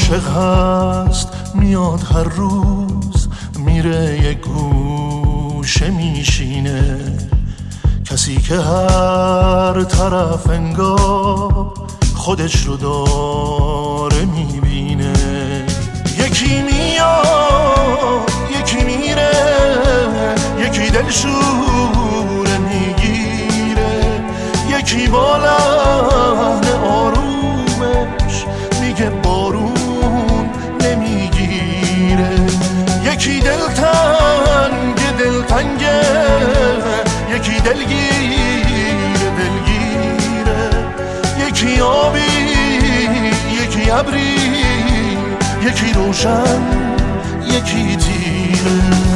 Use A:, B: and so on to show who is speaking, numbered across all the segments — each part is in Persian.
A: عاشق هست میاد هر روز، میره یک گوشه میشینه، کسی که هر طرف انگار خودش رو داره میبینه. یکی میاد یکی میره، یکی دلشوره میگیره، یکی با لحن آرومش میگه بارون نمیگیره، یکی دلتنگه دلتنگه، یکی دلگیره دلگیره، یکی آبی یکی ابری، یکی روشن یکی تیره.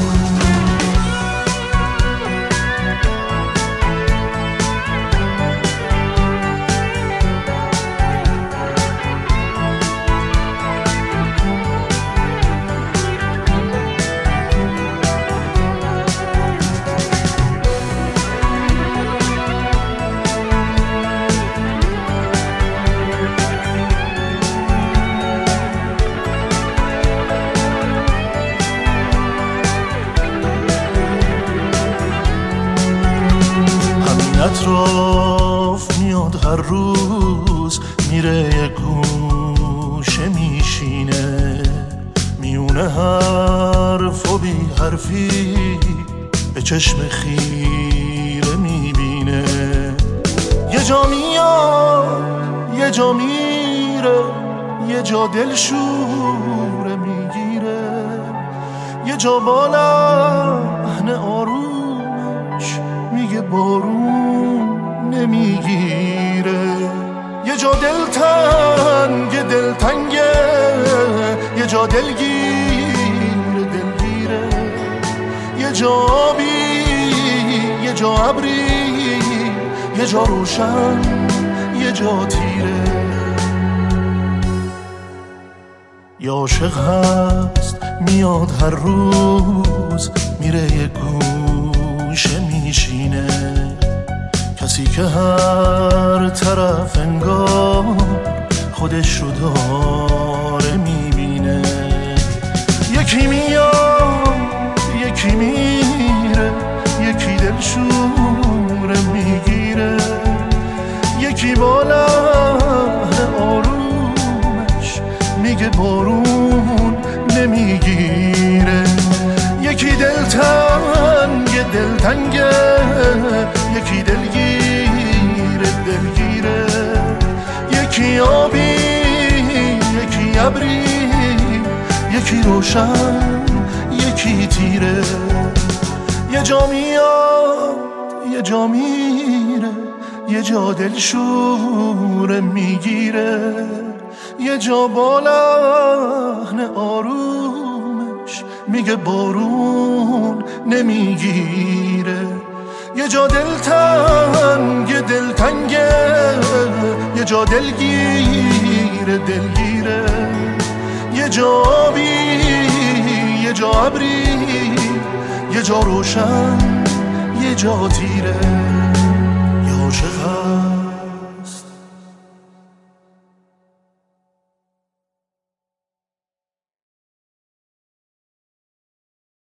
A: اطراف میاد هر روز، میره یک گوشه میشینه، میونه حرف و بی حرفی به چشم خیره میبینه. یه جا میاد یه جا میره، یه جا دلشوره میگیره، یه جا با لحن آرومش میگه بارون نمیگیره، یه جا دلتنگه دلتنگه، یه جا دلگیره دلگیره، یه جا آبی یه جا ابری، یه جا روشن یه جا تیره. یا عاشق هست میاد هر روز، میره یک گوشه میشینه، کسی که هر طرف انگار خودش رو داره میبینه. یکی میاد یکی میره، یکی دلشوره میگیره، یکی با لحن آرومش میگه بارون نمیگیره، یکی دلتنگه دلتنگه، یکی دلگیره دلگیره، یکی آبی یکی ابری، یکی روشن یکی تیره. یه جا میاد یه جا میره، یه جا دلشوره میگیره، یه جا با لحن آرومش میگه بارون نمیگیره، یه جا دلتنگه دلتنگه، یه جا دلگیره دلگیره، یه جا آبی یه جا ابری، یه جا روشن یه جا تیره.